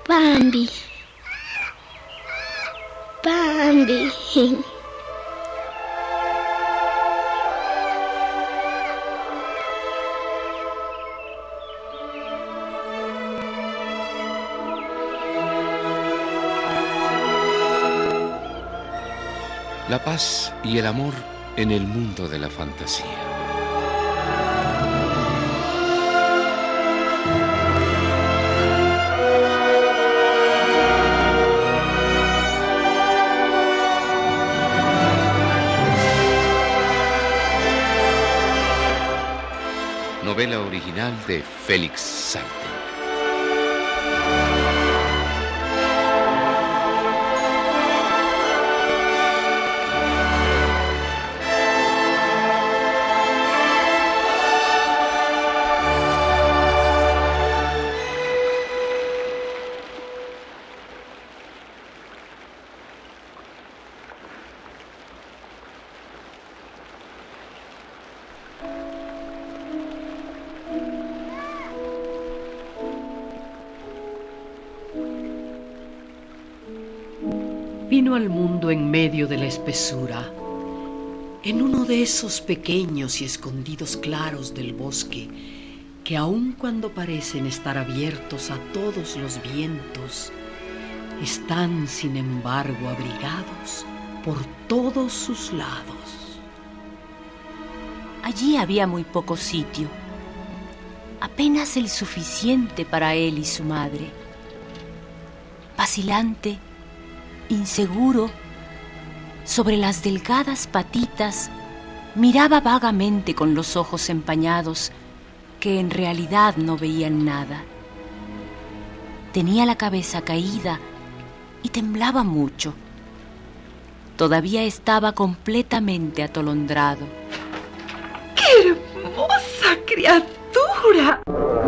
Bambi. Bambi. La paz y el amor en el mundo de la fantasía. Novela original de Félix Salte. Vino al mundo en medio de la espesura, en uno de esos pequeños y escondidos claros del bosque que aun cuando parecen estar abiertos a todos los vientos, están sin embargo abrigados por todos sus lados. Allí había muy poco sitio, apenas el suficiente para él y su madre. Vacilante, inseguro, sobre las delgadas patitas, miraba vagamente con los ojos empañados, que en realidad no veían nada. Tenía la cabeza caída y temblaba mucho. Todavía estaba completamente atolondrado. ¡Qué hermosa criatura!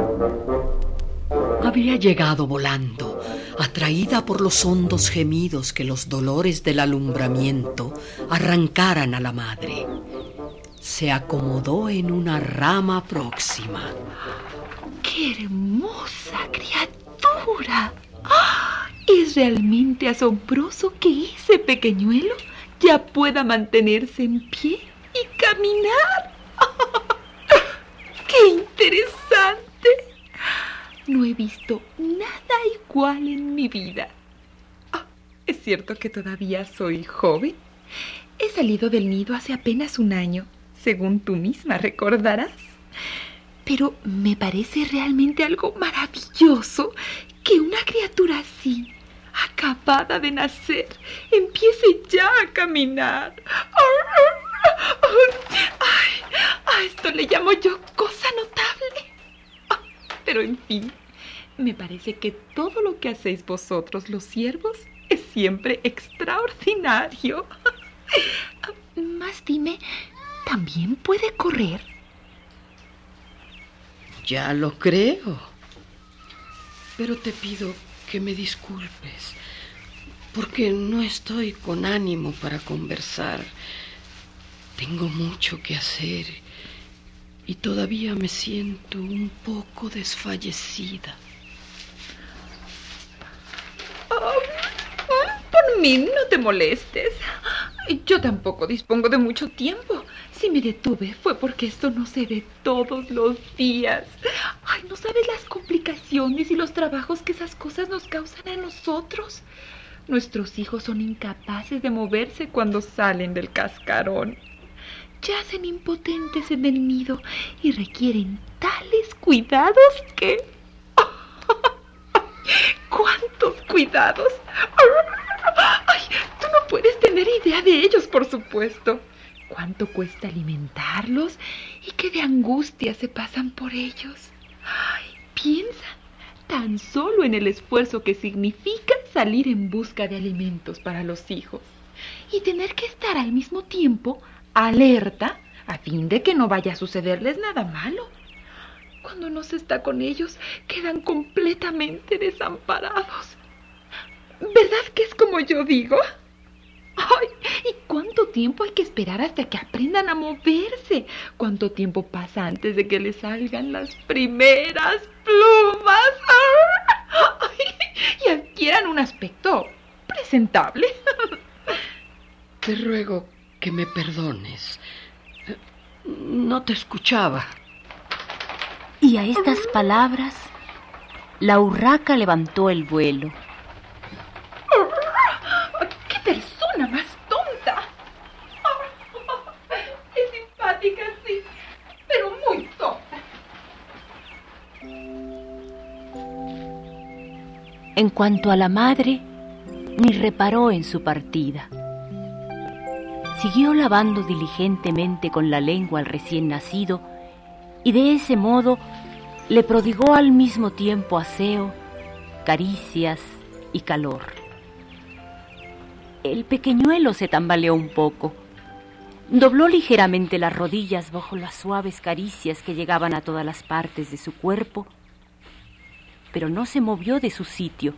Había llegado volando, atraída por los hondos gemidos que los dolores del alumbramiento arrancaran a la madre. Se acomodó en una rama próxima. ¡Qué hermosa criatura! ¡Ah! Es realmente asombroso que ese pequeñuelo ya pueda mantenerse en pie y caminar. ¡Qué interesante! No he visto nada igual en mi vida. ¿Es cierto que todavía soy joven? He salido del nido hace apenas un año, según tú misma recordarás. Pero me parece realmente algo maravilloso que una criatura así, acabada de nacer, empiece ya a caminar. A esto le llamo yo cosa notable. Pero en fin, me parece que todo lo que hacéis vosotros, los siervos, es siempre extraordinario. Más dime, ¿también puede correr? Ya lo creo. Pero te pido que me disculpes, porque no estoy con ánimo para conversar. Tengo mucho que hacer y todavía me siento un poco desfallecida. Por mí no te molestes. Yo tampoco dispongo de mucho tiempo. Si me detuve fue porque esto no se ve todos los días. Ay, no sabes las complicaciones y los trabajos que esas cosas nos causan a nosotros. Nuestros hijos son incapaces de moverse cuando salen del cascarón. Yacen impotentes en el nido y requieren tales cuidados que... ¡Cuántos cuidados! ¡Ay! Tú no puedes tener idea de ellos, por supuesto. ¿Cuánto cuesta alimentarlos y qué de angustia se pasan por ellos? Ay, piensa tan solo en el esfuerzo que significa salir en busca de alimentos para los hijos y tener que estar al mismo tiempo alerta a fin de que no vaya a sucederles nada malo. Cuando no se está con ellos, quedan completamente desamparados. ¿Verdad que es como yo digo? ¡Ay! ¿Y cuánto tiempo hay que esperar hasta que aprendan a moverse? ¿Cuánto tiempo pasa antes de que les salgan las primeras plumas? ¡Ay! Y a un aspecto presentable. Te ruego que me perdones. No te escuchaba. Y a estas palabras, la urraca levantó el vuelo. ¡Qué persona más tonta! Es simpática, sí, pero muy tonta. En cuanto a la madre, ni reparó en su partida. Siguió lavando diligentemente con la lengua al recién nacido y de ese modo le prodigó al mismo tiempo aseo, caricias y calor. El pequeñuelo se tambaleó un poco, dobló ligeramente las rodillas bajo las suaves caricias que llegaban a todas las partes de su cuerpo, pero no se movió de su sitio.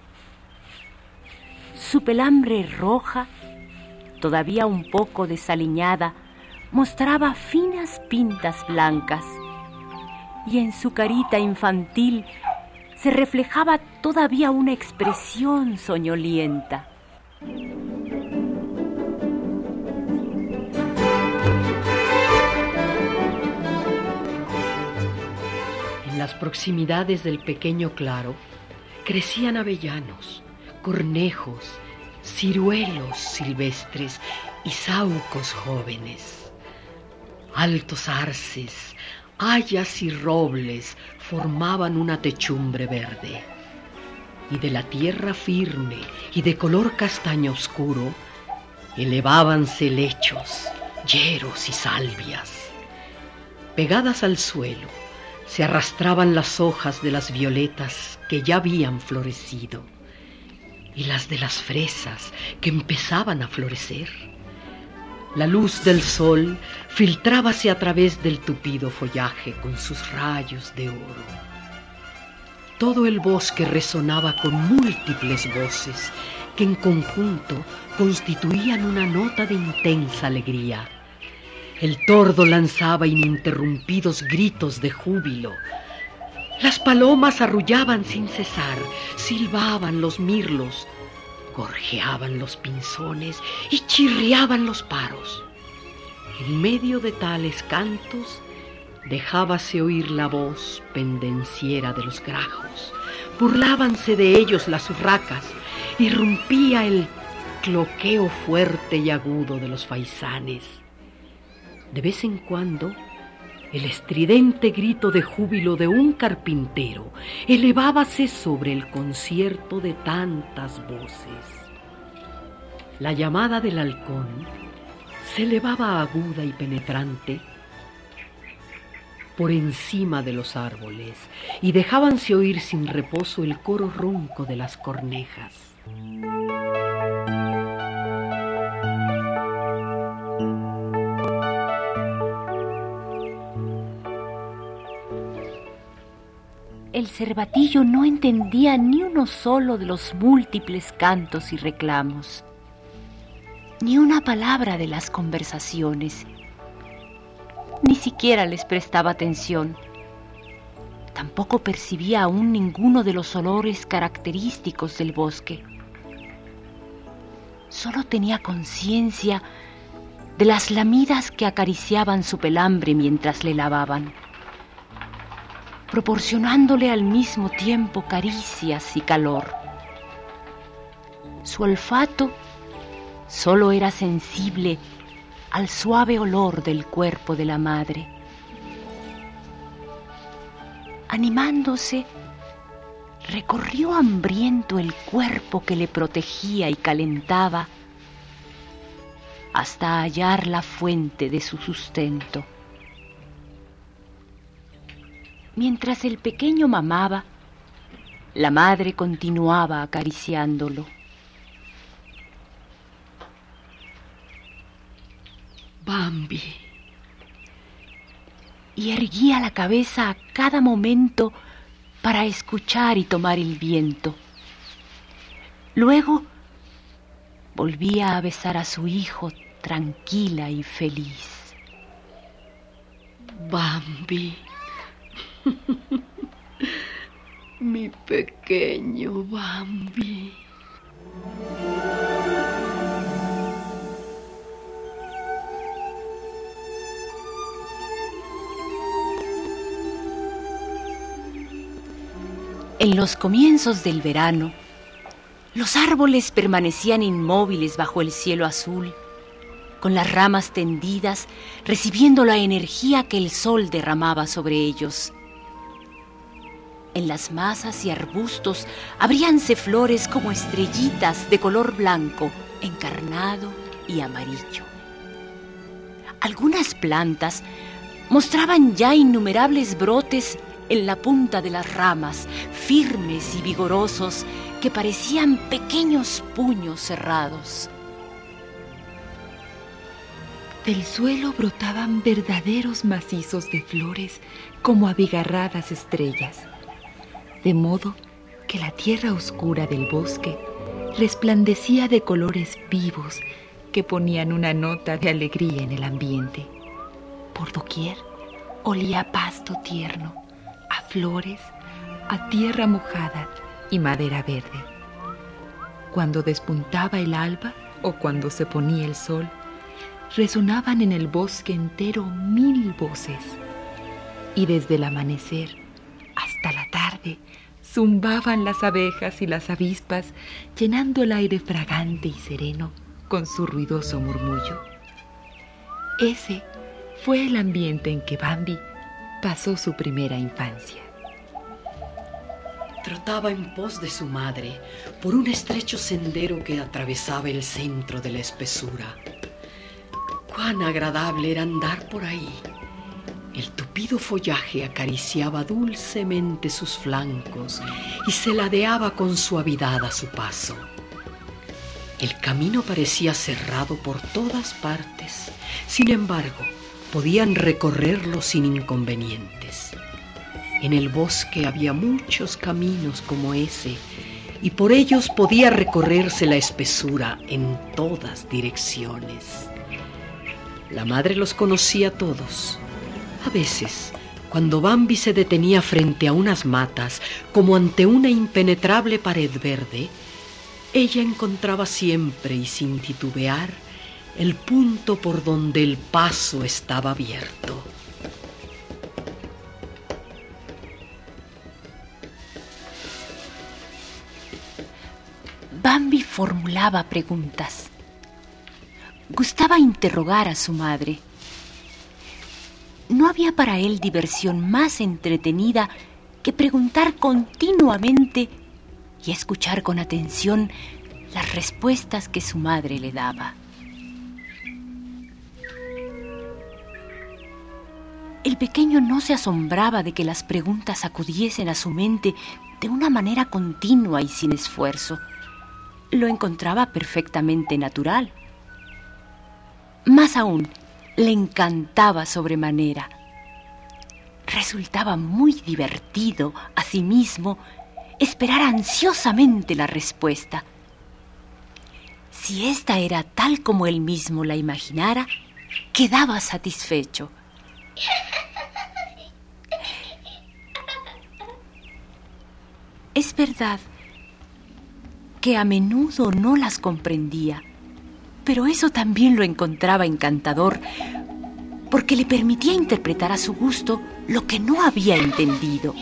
Su pelambre roja, todavía un poco desaliñada, mostraba finas pintas blancas, y en su carita infantil se reflejaba todavía una expresión soñolienta. En las proximidades del pequeño claro crecían avellanos, cornejos, ciruelos silvestres y saúcos jóvenes. Altos arces, hayas y robles formaban una techumbre verde, y de la tierra firme y de color castaño oscuro elevábanse helechos, yeros y salvias. Pegadas al suelo se arrastraban las hojas de las violetas que ya habían florecido y las de las fresas que empezaban a florecer. La luz del sol filtrábase a través del tupido follaje con sus rayos de oro. Todo el bosque resonaba con múltiples voces que en conjunto constituían una nota de intensa alegría. El tordo lanzaba ininterrumpidos gritos de júbilo. Las palomas arrullaban sin cesar, silbaban los mirlos, gorjeaban los pinzones y chirriaban los paros. En medio de tales cantos dejábase oír la voz pendenciera de los grajos, burlábanse de ellos las urracas, irrumpía el cloqueo fuerte y agudo de los faisanes. De vez en cuando, el estridente grito de júbilo de un carpintero elevábase sobre el concierto de tantas voces. La llamada del halcón se elevaba aguda y penetrante por encima de los árboles y dejábanse oír sin reposo el coro ronco de las cornejas. El cervatillo no entendía ni uno solo de los múltiples cantos y reclamos, ni una palabra de las conversaciones. Ni siquiera les prestaba atención. Tampoco percibía aún ninguno de los olores característicos del bosque. Solo tenía conciencia de las lamidas que acariciaban su pelambre mientras le lavaban, proporcionándole al mismo tiempo caricias y calor. Su olfato solo era sensible al suave olor del cuerpo de la madre. Animándose, recorrió hambriento el cuerpo que le protegía y calentaba hasta hallar la fuente de su sustento. Mientras el pequeño mamaba, la madre continuaba acariciándolo. Bambi. Y erguía la cabeza a cada momento para escuchar y tomar el viento. Luego volvía a besar a su hijo tranquila y feliz. Bambi. Mi pequeño Bambi. En los comienzos del verano, los árboles permanecían inmóviles bajo el cielo azul, con las ramas tendidas, recibiendo la energía que el sol derramaba sobre ellos. En las masas y arbustos abríanse flores como estrellitas de color blanco, encarnado y amarillo. Algunas plantas mostraban ya innumerables brotes en la punta de las ramas, firmes y vigorosos, que parecían pequeños puños cerrados. Del suelo brotaban verdaderos macizos de flores como abigarradas estrellas, de modo que la tierra oscura del bosque resplandecía de colores vivos que ponían una nota de alegría en el ambiente. Por doquier olía a pasto tierno, a flores, a tierra mojada y madera verde. Cuando despuntaba el alba o cuando se ponía el sol, resonaban en el bosque entero 1000 voces, y desde el amanecer hasta la tarde zumbaban las abejas y las avispas, llenando el aire fragante y sereno con su ruidoso murmullo. Ese fue el ambiente en que Bambi pasó su primera infancia. Trotaba en pos de su madre por un estrecho sendero que atravesaba el centro de la espesura. Cuán agradable era andar por ahí. El tupido follaje acariciaba dulcemente sus flancos y se ladeaba con suavidad a su paso. El camino parecía cerrado por todas partes. Sin embargo, podían recorrerlo sin inconvenientes. En el bosque había muchos caminos como ese, y por ellos podía recorrerse la espesura en todas direcciones. La madre los conocía todos. A veces, cuando Bambi se detenía frente a unas matas, como ante una impenetrable pared verde, ella encontraba siempre y sin titubear el punto por donde el paso estaba abierto. Bambi formulaba preguntas. Gustaba interrogar a su madre. No había para él diversión más entretenida que preguntar continuamente y escuchar con atención las respuestas que su madre le daba. El pequeño no se asombraba de que las preguntas acudiesen a su mente de una manera continua y sin esfuerzo. Lo encontraba perfectamente natural. Más aún, le encantaba sobremanera. Resultaba muy divertido, asimismo, esperar ansiosamente la respuesta. Si ésta era tal como él mismo la imaginara, quedaba satisfecho. Es verdad que a menudo no las comprendía, pero eso también lo encontraba encantador, porque le permitía interpretar a su gusto lo que no había entendido.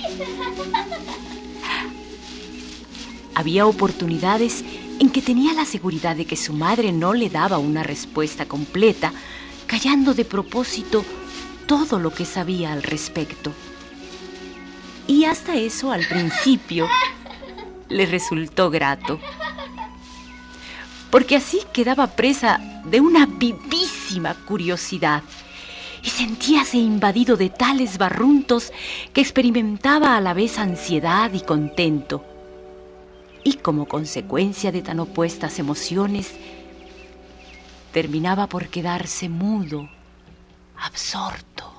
Había oportunidades en que tenía la seguridad de que su madre no le daba una respuesta completa, callando de propósito todo lo que sabía al respecto. Y hasta eso, al principio, le resultó grato, porque así quedaba presa de una vivísima curiosidad y sentíase invadido de tales barruntos que experimentaba a la vez ansiedad y contento. Y como consecuencia de tan opuestas emociones, terminaba por quedarse mudo, absorto.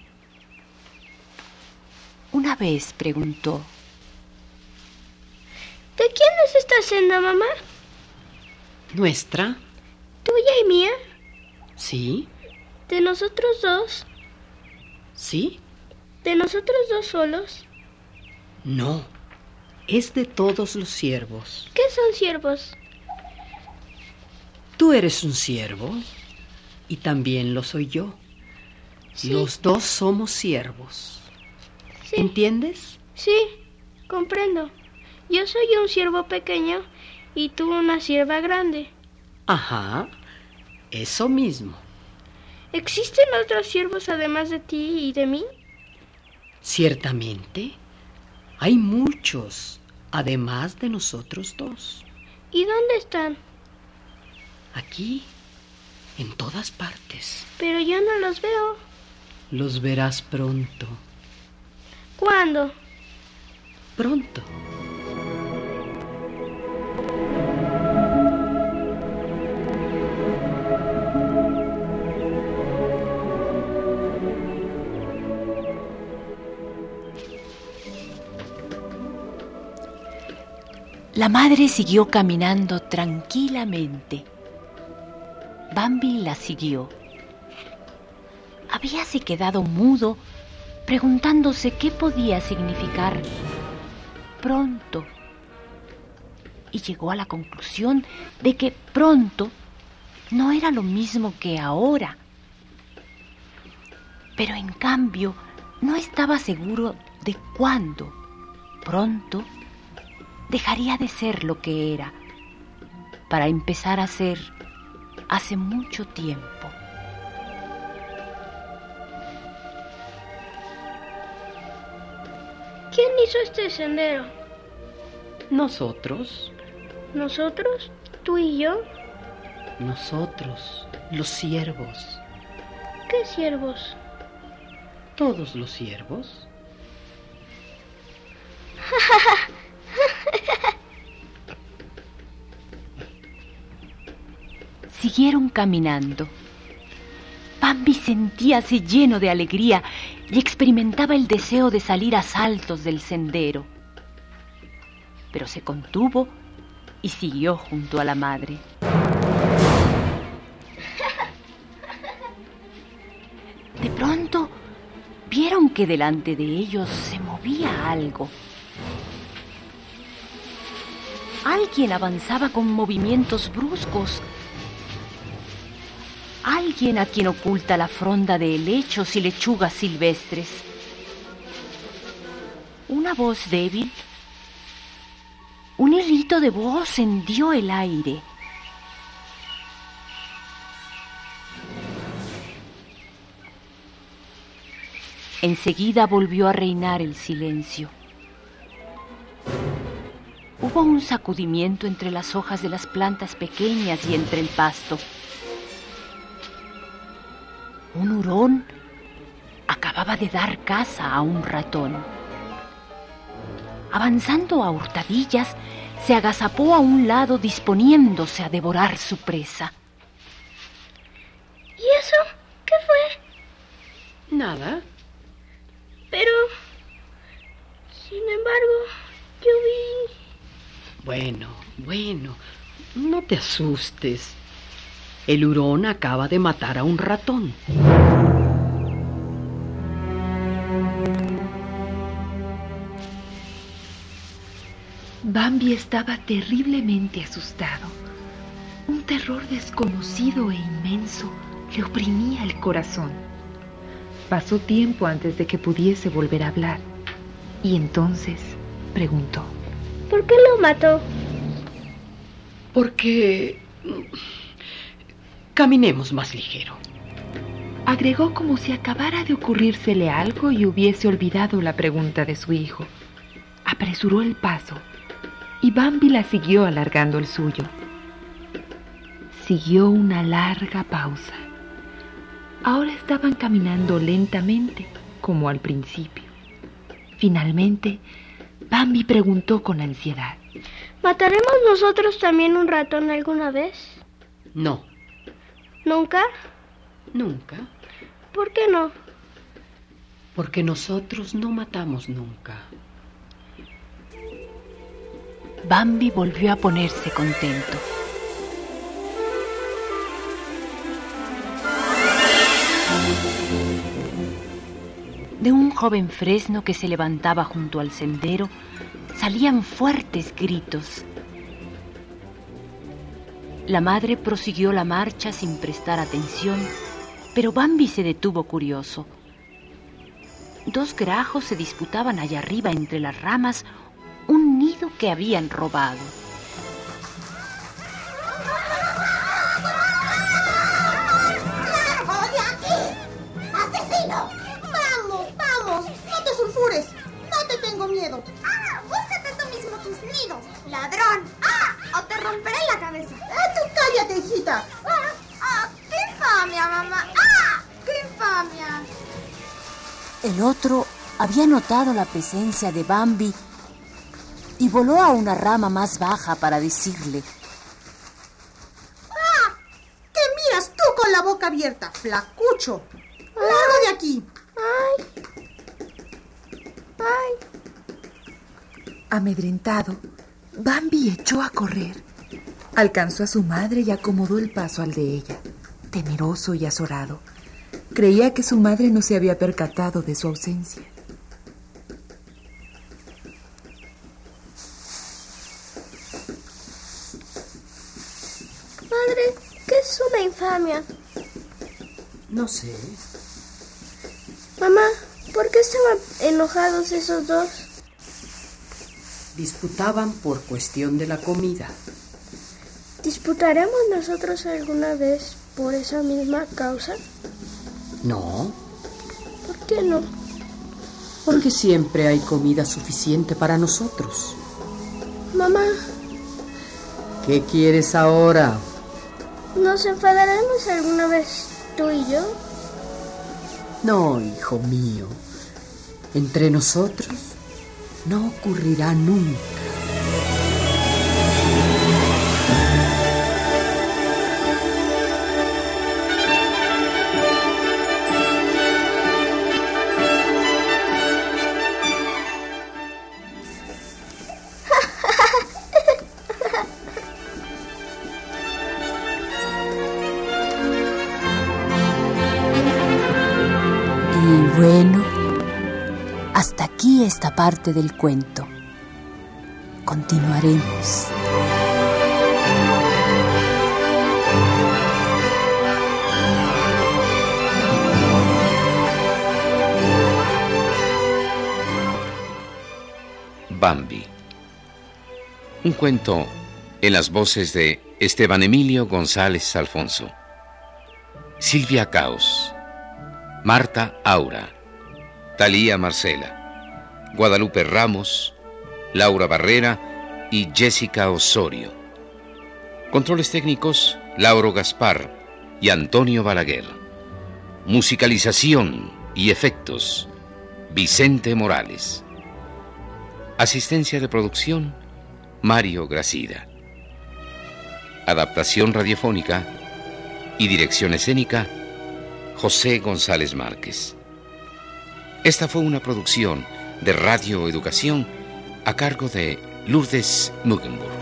Una vez preguntó: ¿de quién es esta cena, mamá? ¿Nuestra? ¿Tuya y mía? Sí. ¿De nosotros dos? ¿Sí? ¿De nosotros dos solos? No, es de todos los siervos. ¿Qué son siervos? Tú eres un ciervo y también lo soy yo. Sí. Los dos somos ciervos. Sí. ¿Entiendes? Sí, comprendo. Yo soy un ciervo pequeño y tú una cierva grande. Ajá, eso mismo. ¿Existen otros ciervos además de ti y de mí? Ciertamente, hay muchos, además de nosotros dos. ¿Y dónde están? Aquí, en todas partes. Pero yo no los veo. Los verás pronto. ¿Cuándo? Pronto. La madre siguió caminando tranquilamente. Bambi la siguió. Habíase quedado mudo, preguntándose qué podía significar pronto. Y llegó a la conclusión de que pronto no era lo mismo que ahora. Pero en cambio, no estaba seguro de cuándo pronto dejaría de ser lo que era, para empezar a ser hace mucho tiempo. ¿Quién hizo este sendero? Nosotros, ¿Nosotros? ¿Tú y yo? nosotros, los ciervos, ¿Qué ciervos? todos los ciervos. Siguieron caminando. Bambi sentíase lleno de alegría y experimentaba el deseo de salir a saltos del sendero. Pero se contuvo y siguió junto a la madre. De pronto, vieron que delante de ellos se movía algo. Alguien avanzaba con movimientos bruscos. Alguien a quien oculta la fronda de helechos y lechugas silvestres. Una voz débil, un hilito de voz hendió el aire. Enseguida volvió a reinar el silencio. Hubo un sacudimiento entre las hojas de las plantas pequeñas y entre el pasto. Un hurón acababa de dar caza a un ratón. Avanzando a hurtadillas, se agazapó a un lado disponiéndose a devorar su presa. ¿Y eso? ¿Qué fue? Nada. Pero, sin embargo, yo vi... Bueno, no te asustes. El hurón acaba de matar a un ratón. Bambi estaba terriblemente asustado. Un terror desconocido e inmenso le oprimía el corazón. Pasó tiempo antes de que pudiese volver a hablar. Y entonces preguntó: ¿Por qué lo mató? Porque... caminemos más ligero. agregó como si acabara de ocurrírsele algo y hubiese olvidado la pregunta de su hijo. Apresuró el paso y Bambi la siguió alargando el suyo. Siguió una larga pausa. Ahora estaban caminando lentamente, como al principio. Finalmente, Bambi preguntó con ansiedad: ¿Mataremos nosotros también un ratón alguna vez? No, ¿Nunca? nunca. ¿Por qué no? Porque nosotros no matamos nunca. Bambi volvió a ponerse contento. De un joven fresno que se levantaba junto al sendero salían fuertes gritos. La madre prosiguió la marcha sin prestar atención, pero Bambi se detuvo curioso. Dos grajos se disputaban allá arriba entre las ramas un nido que habían robado. ¡Largo de aquí! ¡Asesino! ¡Vamos! ¡No te sulfures! ¡No te tengo miedo! ¡Ah! ¡Búscate tú mismo tus nidos! ¡Ladrón! ¡Ah! ¡O te romperé la cabeza! ¡Tú cállate, hijita! ¡Ah! ¡Qué infamia, mamá! ¡Ah! ¡Qué infamia! El otro había notado la presencia de Bambi y voló a una rama más baja para decirle: ¡Ah! ¿Qué miras tú con la boca abierta, flacucho? ¡Largo de aquí! Amedrentado, Bambi echó a correr. Alcanzó a su madre y acomodó el paso al de ella, temeroso y azorado. Creía que su madre no se había percatado de su ausencia. Madre, ¿qué es una infamia? No sé. Mamá, ¿por qué estaban enojados esos dos? Disputaban por cuestión de la comida. ¿Disputaremos nosotros alguna vez por esa misma causa? No, ¿Por qué no? porque siempre hay comida suficiente para nosotros. Mamá, ¿Qué quieres ahora? ¿nos enfadaremos alguna vez tú y yo? No, hijo mío. Entre nosotros no ocurrirá nunca. Y bueno, hasta aquí esta parte del cuento. Continuaremos. Bambi. Un cuento en las voces de Esteban Emilio González Alfonso, Silvia Caos, Marta Aura, Talía Marcela, Guadalupe Ramos, Laura Barrera y Jessica Osorio. Controles técnicos, Lauro Gaspar y Antonio Balaguer. Musicalización y efectos, Vicente Morales. Asistencia de producción, Mario Gracida. Adaptación radiofónica y dirección escénica, José González Márquez. Esta fue una producción de Radio Educación a cargo de Lourdes Mugenburg.